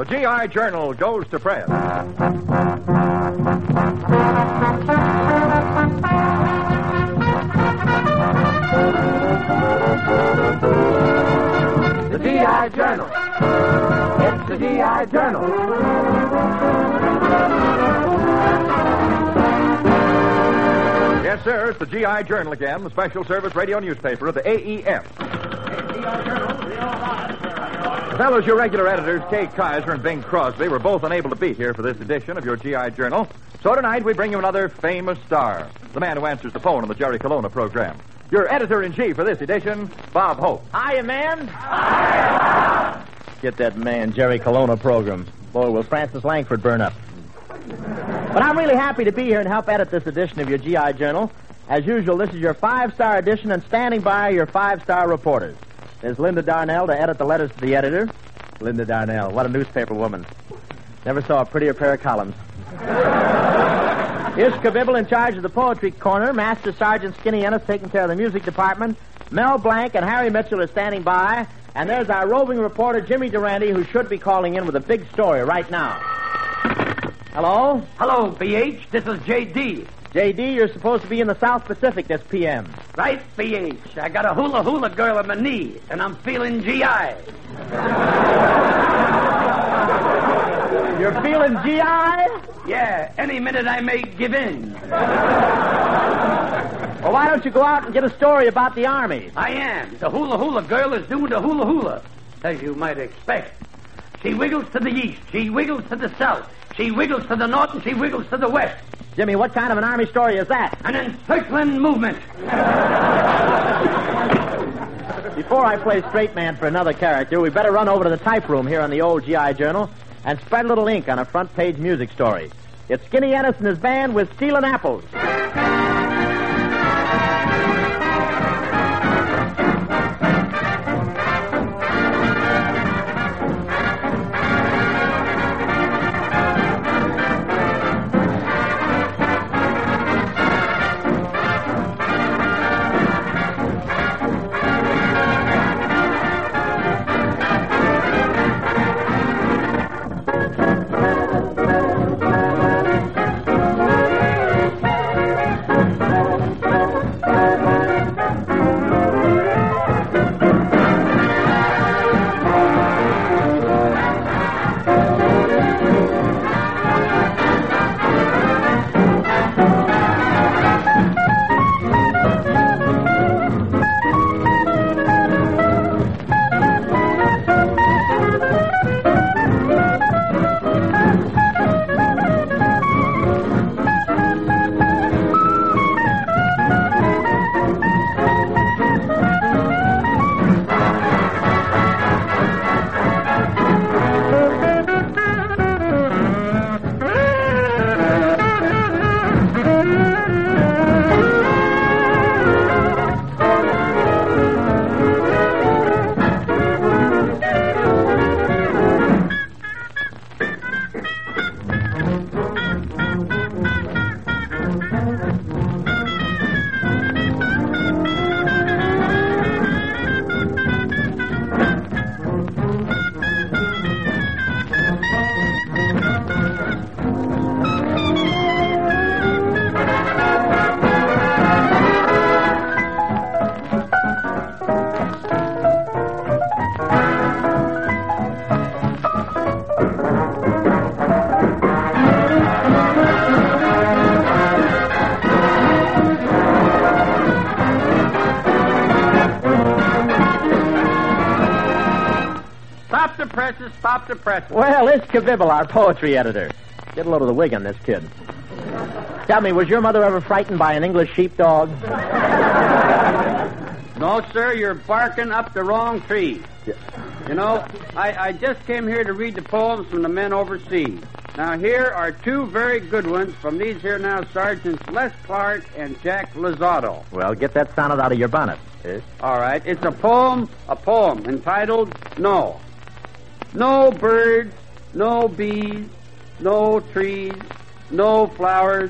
The GI Journal goes to press. The GI Journal. It's the GI Journal. Yes, sir, it's the GI Journal again, the special service radio newspaper of the AEF. Fellows, your regular editors, Kay Kaiser and Bing Crosby, were both unable to be here for this edition of your GI Journal. So tonight we bring you another famous star, the man who answers the phone on the Jerry Colonna program. Your editor-in-chief for this edition, Bob Hope. Hiya, man. Hiya. Get that man, Jerry Colonna program. Boy, will Francis Langford burn up. But I'm really happy to be here and help edit this edition of your GI Journal. As usual, this is your 5-star edition, and standing by are your 5-star reporters. There's Linda Darnell to edit the letters to the editor. Linda Darnell, what a newspaper woman. Never saw a prettier pair of columns. Here's Kabibble in charge of the poetry corner. Master Sergeant Skinny Ennis taking care of the music department. Mel Blanc and Harry Mitchell are standing by. And there's our roving reporter, Jimmy Durante, who should be calling in with a big story right now. Hello? Hello, BH. This is J.D. J.D., you're supposed to be in the South Pacific this p.m. Right, BH. I got a hula girl on my knee, and I'm feeling GI. You're feeling GI? Yeah, any minute I may give in. Well, why don't you go out and get a story about the Army? I am. The hula girl is doing the hula, as you might expect. She wiggles to the east, she wiggles to the south, she wiggles to the north, and she wiggles to the west. Jimmy, what kind of an Army story is that? An encircling movement. Before I play straight man for another character, we better run over to the type room here on the old GI Journal and spread a little ink on a front-page music story. It's Skinny Ennis and his band with Stealin' Apples. Stop the presses. Well, it's Kabibble, our poetry editor. Get a load of the wig on this kid. Tell me, was your mother ever frightened by an English sheepdog? No, sir, you're barking up the wrong tree. Yeah. You know, I just came here to read the poems from the men overseas. Now, here are two very good ones from these here now Sergeants Les Clark and Jack Lozado. Well, get that sounded out of your bonnet. Yes? All right, it's a poem entitled No. No birds, no bees, no trees, no flowers,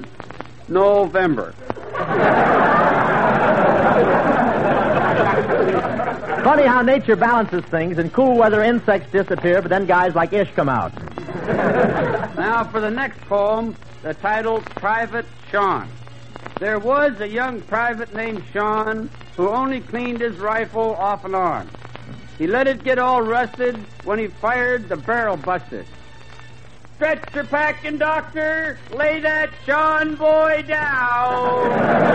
November. Funny how nature balances things. In cool weather, insects disappear, but then guys like Ish come out. Now for the next poem, the title, Private Sean. There was a young private named Sean who only cleaned his rifle off and on. He let it get all rusted. When he fired, the barrel busted. Stretch your packing, doctor. Lay that Sean boy down.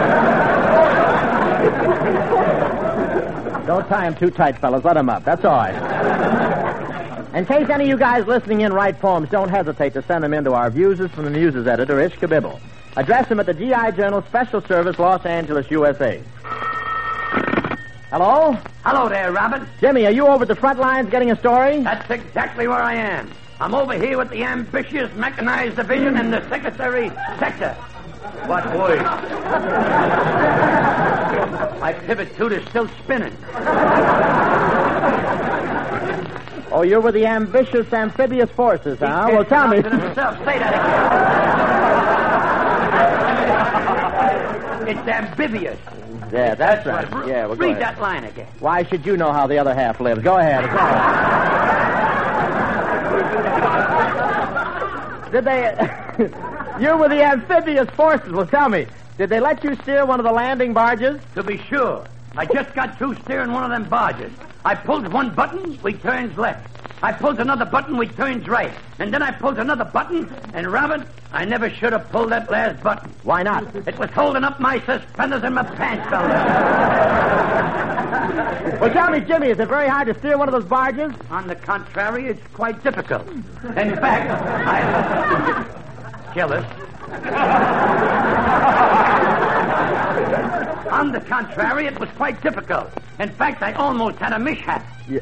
Don't tie him too tight, fellas. Let him up. That's all right. In case any of you guys listening in write poems, don't hesitate to send them in to our Muses from the Muses editor, Ish Kabibble. Address him at the G.I. Journal, Special Service, Los Angeles, USA. Hello? Hello there, Robert. Jimmy, are you over at the front lines getting a story? That's exactly where I am. I'm over here with the ambitious mechanized division in the secretary sector. What word? My pivot tooth is still spinning. Oh, you're with the ambitious amphibious forces, huh? Well, tell me. Himself. Say that again. It's amphibious. Yeah, that's right. Yeah, well, go Read ahead. that line again. Why should you know how the other half lives? Go ahead. It's all right. Did they... You're with the amphibious forces. Well, tell me, did they let you steer one of the landing barges? To be sure. I just got through steering one of them barges. I pulled one button, we turns left. I pulled another button, we turns right. And then I pulled another button, and Robert, I never should have pulled that last button. Why not? It was holding up my suspenders and my pants down. Well, tell me, Jimmy, is it very hard to steer one of those barges? On the contrary, it's quite difficult. In fact, I... Jealous. On the contrary, it was quite difficult. In fact, I almost had a mishap. Yeah.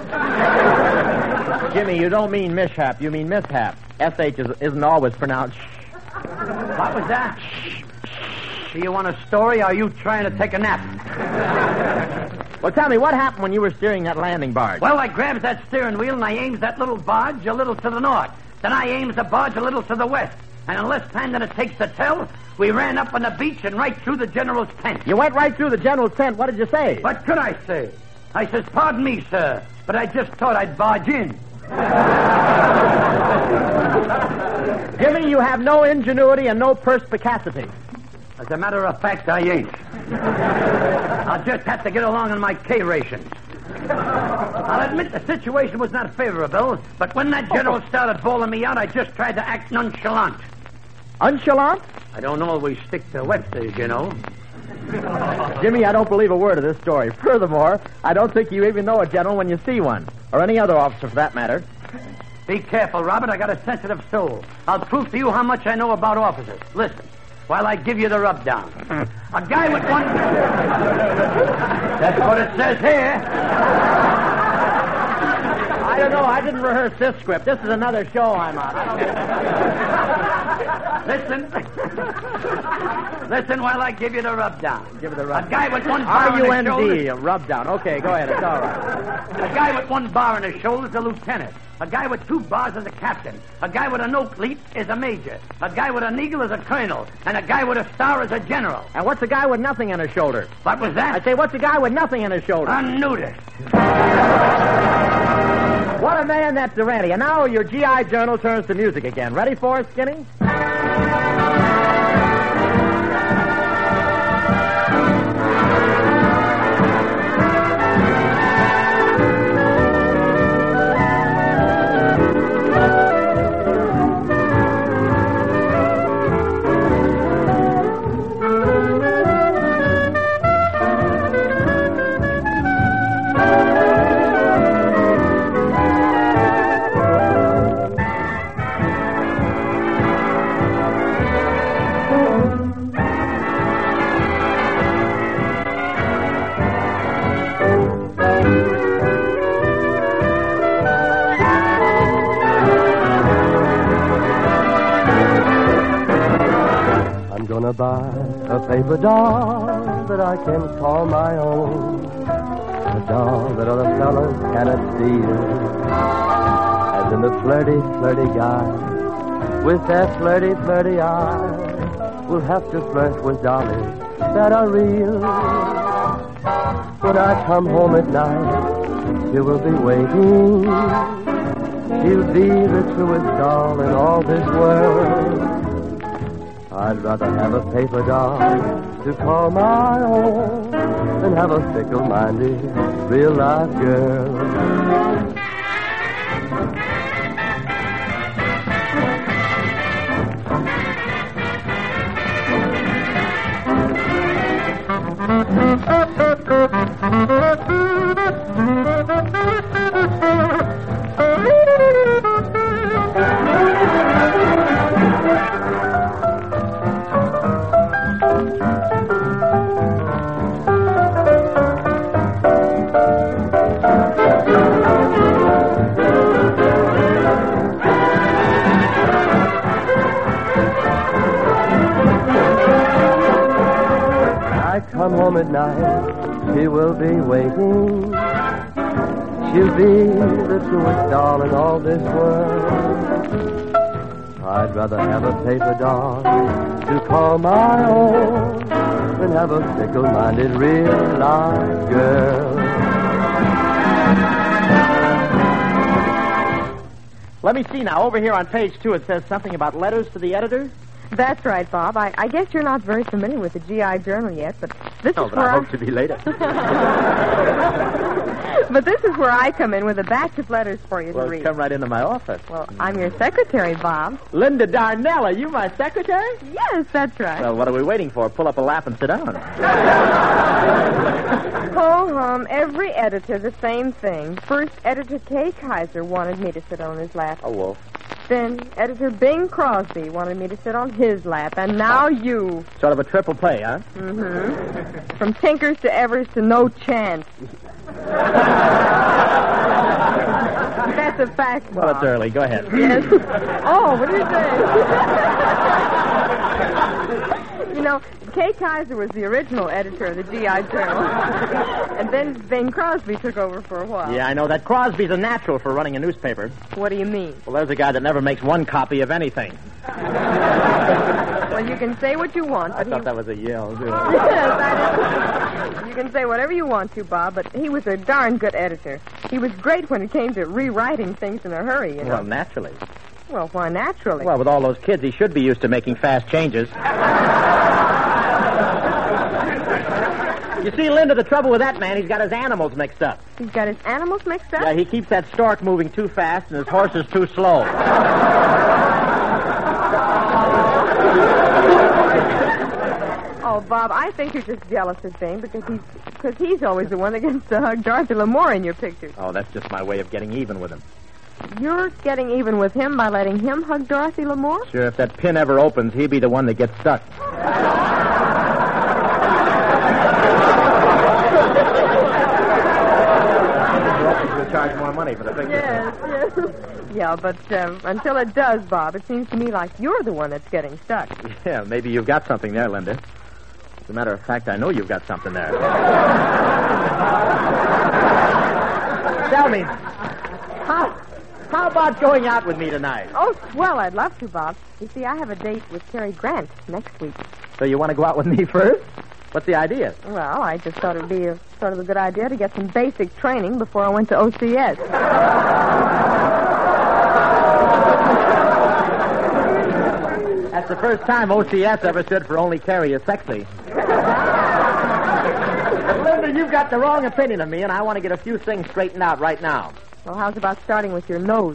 Jimmy, you don't mean mishap, you mean mishap. SH isn't always pronounced sh. What was that? Shh. Do you want a story, or are you trying to take a nap? Well, tell me, what happened when you were steering that landing barge? Well, I grabs that steering wheel and I aims that little barge a little to the north. Then I aims the barge a little to the west. And in less time than it takes to tell, we ran up on the beach and right through the general's tent. You went right through the general's tent. What did you say? What could I say? I says, pardon me, sir, but I just thought I'd barge in. Jimmy, you have no ingenuity and no perspicacity. As a matter of fact, I ain't. I'll just have to get along on my K rations. I'll admit the situation was not favorable, but when that general started bawling me out, I just tried to act nonchalant. Nonchalant? I don't always stick to Webster's, you know. Jimmy, I don't believe a word of this story. Furthermore, I don't think you even know a general when you see one, or any other officer for that matter. Be careful, Robert. I got a sensitive soul. I'll prove to you how much I know about officers. Listen, while I give you the rubdown. A guy with one... That's what it says here. I don't know. I didn't rehearse this script. This is another show I'm on. Listen while I give you the rubdown. Give it the rubdown. A guy with one bar on his R-U-N-D, shoulders... a rubdown. Okay, go ahead. It's all right. A guy with one bar on his shoulders is a lieutenant. A guy with two bars is a captain. A guy with a no cleat is a major. A guy with an eagle is a colonel. And a guy with a star is a general. And what's a guy with nothing on his shoulder? What was that? I say, what's a guy with nothing on his shoulder? A nudist. What a man that's Durante. And now your G.I. Journal turns to music again. Ready for it, Skinny? Buy a paper doll that I can call my own, a doll that other fellas cannot steal, and then the flirty, flirty guy with that flirty, flirty eye will have to flirt with dollies that are real. When I come home at night, she will be waiting. She'll be the truest doll in all this world. I'd rather have a paper doll to call my own than have a fickle-minded, real-life girl. Come home at night, she will be waiting. She'll be the truest doll in all this world. I'd rather have a paper doll to call my own than have a fickle-minded real-life girl. Let me see now. Over here on page 2, it says something about letters to the editor. That's right, Bob. I guess you're not very familiar with the GI Journal yet, but this is but where I hope to be later. But this is where I come in with a batch of letters for you to read. Come right into my office. Well, I'm your secretary, Bob. Linda Darnell, are you my secretary? Yes, that's right. Well, what are we waiting for? Pull up a lap and sit down. Ho-hum, every editor the same thing. First, Editor Kay Kaiser wanted me to sit on his lap. Oh, Wolf. Then Editor Bing Crosby wanted me to sit on his lap, and now you. Sort of a triple play, huh? Mm-hmm. From Tinkers to Evers to No Chance. That's a fact, Bob. Well, it's early. Go ahead. Yes. Oh, what did you say? You know, Kay Kaiser was the original editor of the GI Journal. And then Bing Crosby took over for a while. Yeah, I know. That Crosby's a natural for running a newspaper. What do you mean? Well, there's a guy that never makes one copy of anything. Well, you can say what you want. I thought that was a yell, too. Yes, you can say whatever you want to, Bob, but he was a darn good editor. He was great when it came to rewriting things in a hurry, you know. Well, naturally. Well, why naturally? Well, with all those kids, he should be used to making fast changes. You see, Linda, the trouble with that man, he's got his animals mixed up. He's got his animals mixed up? Yeah, he keeps that stork moving too fast and his horses too slow. Oh, Bob, I think you're just jealous of Bing because he's always the one that gets to hug Dorothy Lamour in your pictures. Oh, that's just my way of getting even with him. You're getting even with him by letting him hug Dorothy Lamour? Sure, if that pin ever opens, he'd be the one that gets stuck. You'll charge more money for the picture. Yes. Yeah, but until it does, Bob, it seems to me like you're the one that's getting stuck. Yeah, maybe you've got something there, Linda. As a matter of fact, I know you've got something there. Tell me, how about going out with me tonight? Oh, well, I'd love to, Bob. You see, I have a date with Cary Grant next week. So you want to go out with me first? What's the idea? Well, I just thought it would be a good idea to get some basic training before I went to OCS. That's the first time OCS ever stood for Only Carry Is Sexy. Linda, you've got the wrong opinion of me, and I want to get a few things straightened out right now. Well, how's about starting with your nose?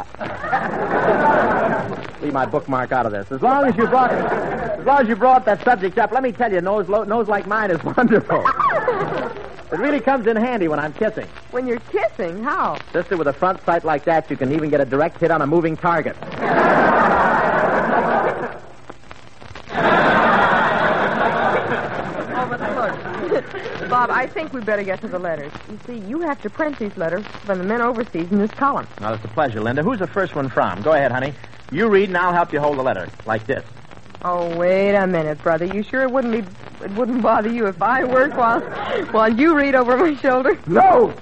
Leave my bookmark out of this. As long as you brought that subject up, let me tell you, nose like mine is wonderful. It really comes in handy when I'm kissing. When you're kissing? How? Sister, with a front sight like that, you can even get a direct hit on a moving target. Bob, I think we better get to the letters. You see, you have to print these letters from the men overseas in this column. Well, it's a pleasure, Linda. Who's the first one from? Go ahead, honey. You read, and I'll help you hold the letter. Like this. Oh, wait a minute, brother. You sure it wouldn't bother you if I worked while you read over my shoulder? No!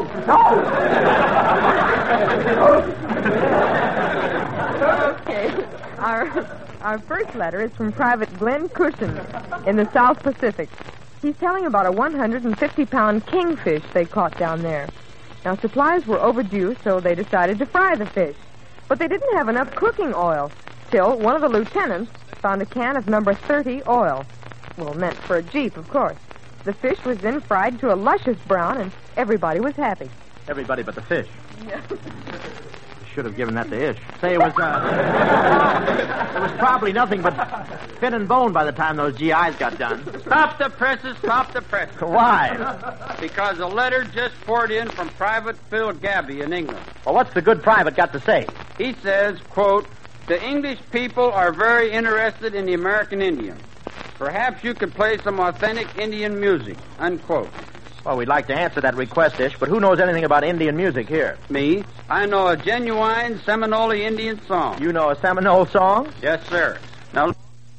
Okay. Our first letter is from Private Glenn Cushion in the South Pacific. He's telling about a 150-pound kingfish they caught down there. Now, supplies were overdue, so they decided to fry the fish. But they didn't have enough cooking oil, till one of the lieutenants found a can of number 30 oil. Well, meant for a Jeep, of course. The fish was then fried to a luscious brown, and everybody was happy. Everybody but the fish. Yeah. Should have given that to Ish. Say, it was probably nothing but fin and bone by the time those GIs got done. Stop the presses, stop the presses. Why? Because a letter just poured in from Private Phil Gabby in England. Well, what's the good private got to say? He says, quote, "The English people are very interested in the American Indian. Perhaps you could play some authentic Indian music," unquote. Well, we'd like to answer that request, Ish, but who knows anything about Indian music here? Me? I know a genuine Seminole Indian song. You know a Seminole song? Yes, sir. Now...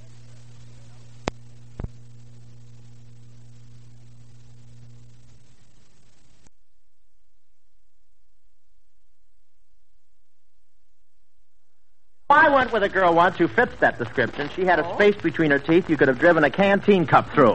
I went with a girl once who fits that description. She had a space between her teeth you could have driven a canteen cup through.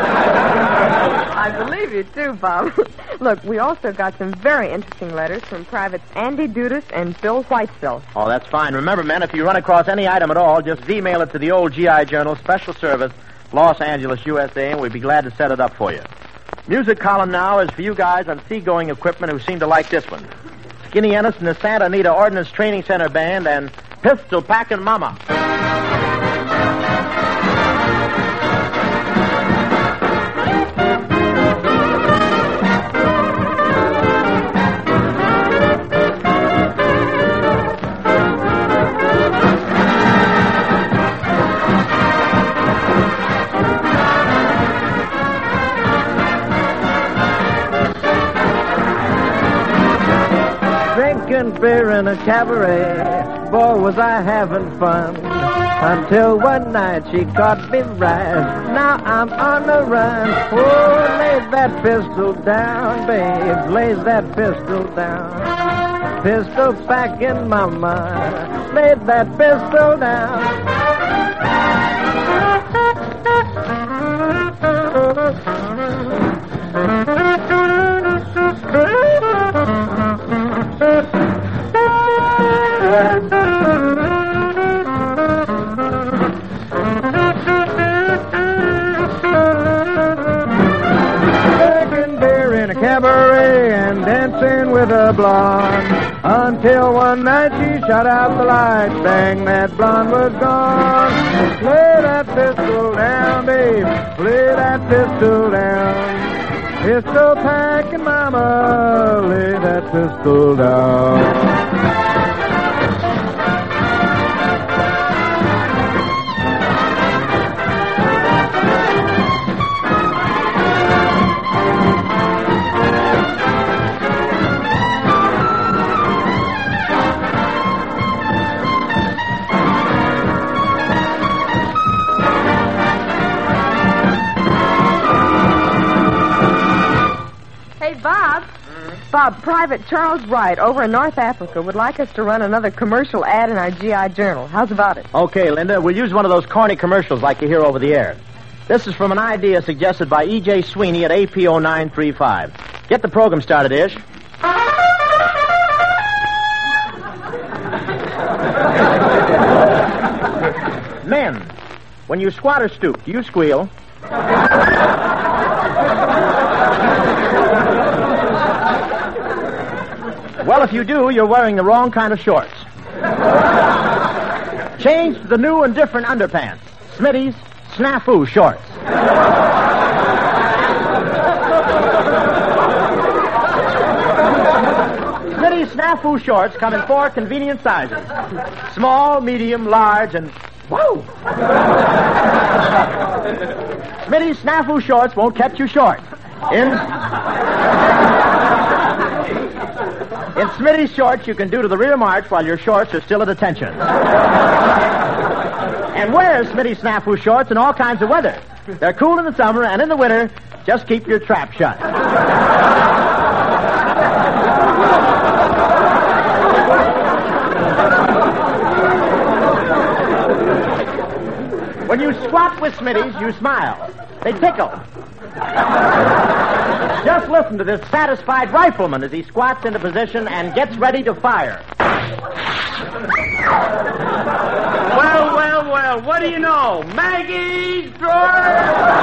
I believe you, too, Bob. Look, we also got some very interesting letters from Privates Andy Dudas and Phil Whitesell. Oh, that's fine. Remember, men, if you run across any item at all, just email it to the old GI Journal, Special Service, Los Angeles, USA, and we'd be glad to set it up for you. Music column now is for you guys on seagoing equipment who seem to like this one. Skinny Ennis and the Santa Anita Ordnance Training Center Band and Pistol Packin' Mama. Drinking beer in a cabaret, boy, was I having fun. Until one night she caught me right. Now I'm on the run. Oh, lay that pistol down, babe. Lay that pistol down. Pistol packing mama. Lay that pistol down. Cabaret and dancing with a blonde until one night she shut out the lights. Bang, that blonde was gone. Lay that pistol down, babe. Lay that pistol down. Pistol packing mama. Lay that pistol down. Bob, Private Charles Wright over in North Africa would like us to run another commercial ad in our GI Journal. How's about it? Okay, Linda. We'll use one of those corny commercials like you hear over the air. This is from an idea suggested by E.J. Sweeney at APO 935. Get the program started, Ish. Men, when you squat or stoop, do you squeal? Well, if you do, you're wearing the wrong kind of shorts. Change to the new and different underpants. Smitty's Snafu Shorts. Smitty's Snafu Shorts come in 4 convenient sizes. Small, medium, large, and... Whoa! Smitty's Snafu Shorts won't catch you short. In Smitty's shorts, you can do to the rear march while your shorts are still at attention. And wear Smitty's Snafu shorts in all kinds of weather. They're cool in the summer, and in the winter, just keep your trap shut. When you squat with Smitty's, you smile. They tickle. Just listen to this satisfied rifleman as he squats into position and gets ready to fire. Well, what do you know? Maggie's drawer!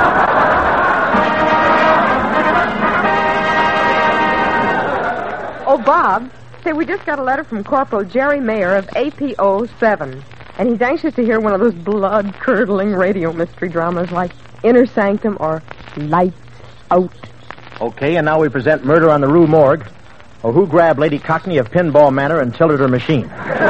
Oh, Bob, say, we just got a letter from Corporal Jerry Mayer of APO 7, and he's anxious to hear one of those blood-curdling radio mystery dramas like Inner Sanctum or Lights Out. Okay, and now we present Murder on the Rue Morgue, or Who Grabbed Lady Cockney of Pinball Manor and Tilted Her Machine.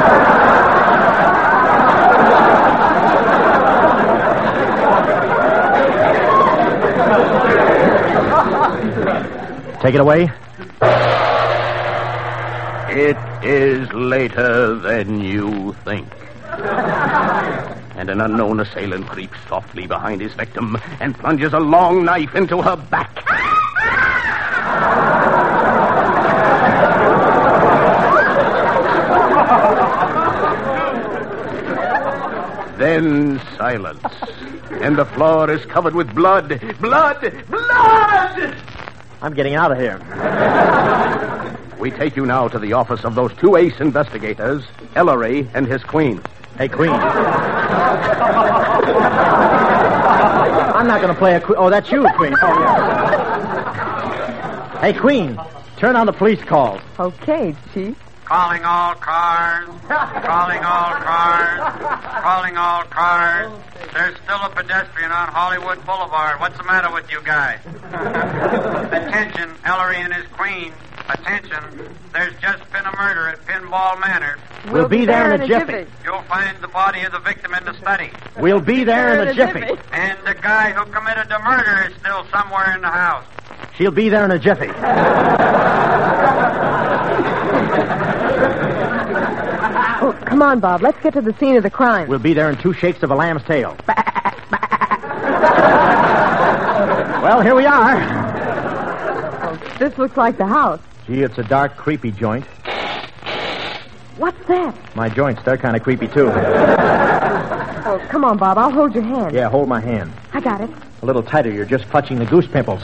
Take it away. It is later than you think. And an unknown assailant creeps softly behind his victim and plunges a long knife into her back. Then silence. And the floor is covered with blood. Blood! I'm getting out of here. We take you now to the office of those two ace investigators, Ellery and his queen. Hey, Queen. I'm not going to play a queen. Oh, that's you, Queen. Oh, yeah. Hey, Queen, turn on the police calls. Okay, Chief. Calling all cars. Calling all cars. Calling all cars. There's still a pedestrian on Hollywood Boulevard. What's the matter with you guys? Attention, Ellery and his queen. Attention, there's just been a murder at Pinball Manor. We'll be there in a jiffy. You'll find the body of the victim in the study. We'll be there in a jiffy. And the guy who committed the murder is still somewhere in the house. She'll be there in a jiffy. Oh, come on, Bob. Let's get to the scene of the crime. We'll be there in 2 shakes of a lamb's tail. Well, here we are. Oh, this looks like the house. Gee, it's a dark, creepy joint. What's that? My joints, they're kind of creepy, too. Oh, come on, Bob. I'll hold your hand. Yeah, hold my hand. I got it. A little tighter. You're just clutching the goose pimples.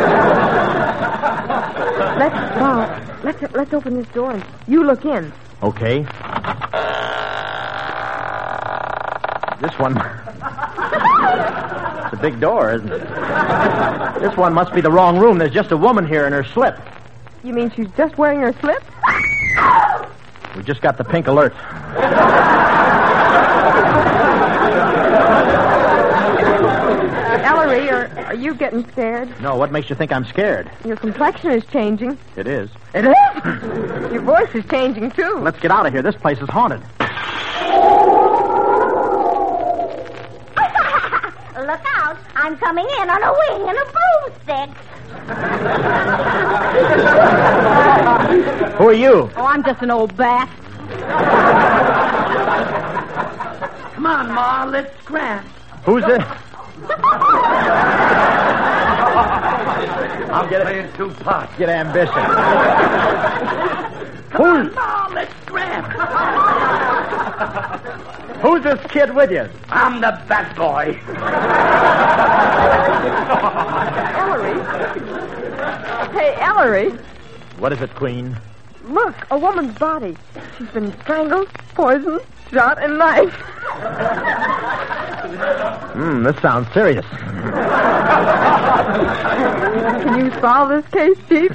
Let's open this door and you look in. Okay. This one... It's a big door, isn't it? This one must be the wrong room. There's just a woman here in her slip. You mean she's just wearing her slip? We just got the pink alert. Ellery, are you getting scared? No, what makes you think I'm scared? Your complexion is changing. It is. It is? Your voice is changing, too. Let's get out of here. This place is haunted. Look out. I'm coming in on a wing and a broomstick. Who are you? Oh, I'm just an old bat. Come on, Ma, let's scrap. Who's this? I'm playing 2 parts. Get ambition. Come on, Ma, let's scrap. Who's this kid with you? I'm the bat boy. Ellery? Hey, Ellery. What is it, Queen? Look, a woman's body. She's been strangled, poisoned, shot, and knifed. This sounds serious. Can you solve this case, Chief?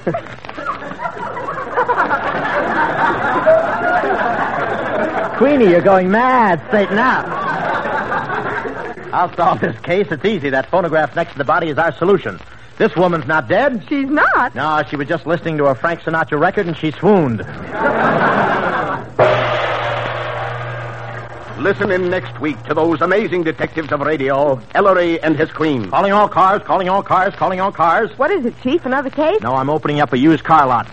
Queenie, you're going mad. Straighten out. I'll solve this case. It's easy. That phonograph next to the body is our solution. This woman's not dead. She's not. No, she was just listening to a Frank Sinatra record and she swooned. Listen in next week to those amazing detectives of radio, Ellery and his queen. Calling all cars, calling all cars, calling all cars. What is it, Chief? Another case? No, I'm opening up a used car lot.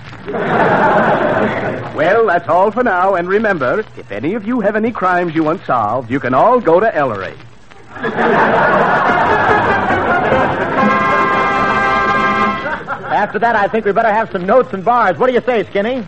Well, that's all for now. And remember, if any of you have any crimes you want solved, you can all go to Ellery. After that, I think we better have some notes and bars. What do you say, Skinny?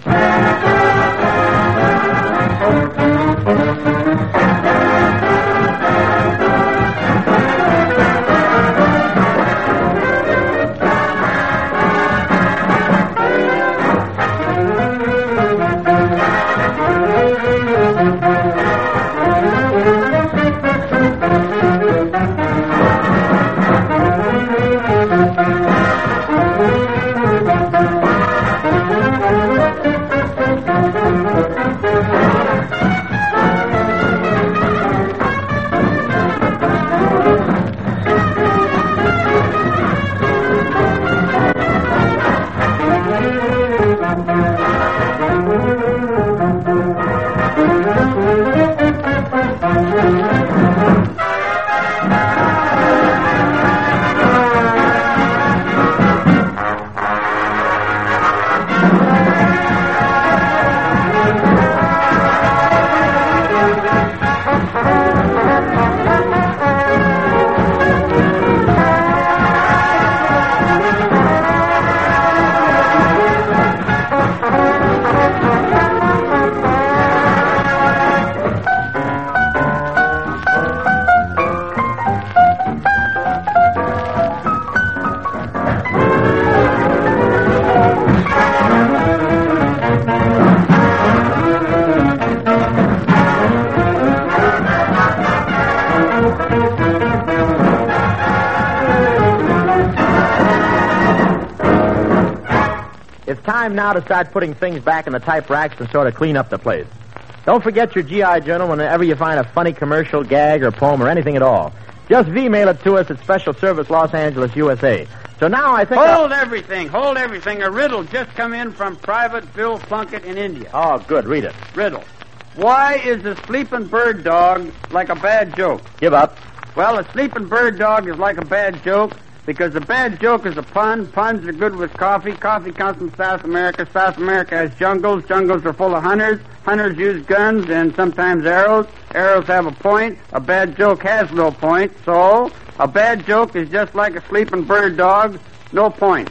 time now to start putting things back in the type racks and sort of clean up the place. Don't forget your GI Journal whenever you find a funny commercial, gag, or poem, or anything at all. Just V-mail it to us at Special Service, Los Angeles, USA. So now I think... Hold everything. A riddle just come in from Private Bill Plunkett in India. Oh, good. Read it. Riddle. Why is a sleeping bird dog like a bad joke? Give up. Well, a sleeping bird dog is like a bad joke because a bad joke is a pun. Puns are good with coffee. Coffee comes from South America. South America has jungles. Jungles are full of hunters. Hunters use guns and sometimes arrows. Arrows have a point. A bad joke has no point. So, a bad joke is just like a sleeping bird dog. No point.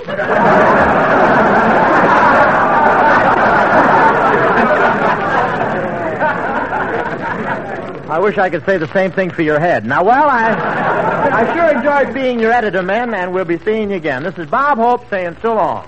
I wish I could say the same thing for your head. Now, well, I sure enjoyed being your editor, men, and we'll be seeing you again. This is Bob Hope saying so long.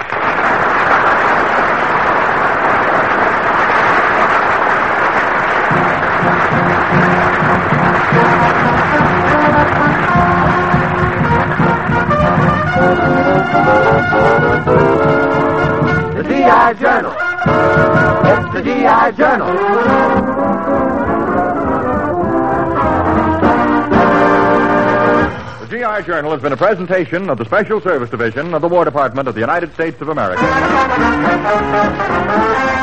The GI Journal. It's the GI Journal. The GI Journal has been a presentation of the Special Service Division of the War Department of the United States of America.